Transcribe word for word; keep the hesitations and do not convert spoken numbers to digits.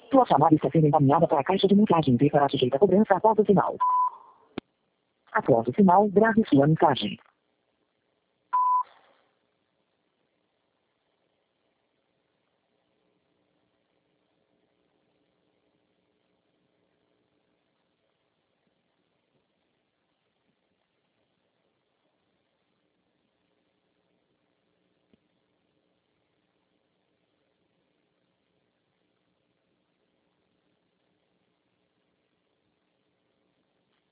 Tua chamada está sendo encaminhada para a caixa de mensagem e será sujeita a cobrança após o sinal. Após o sinal, grave sua mensagem.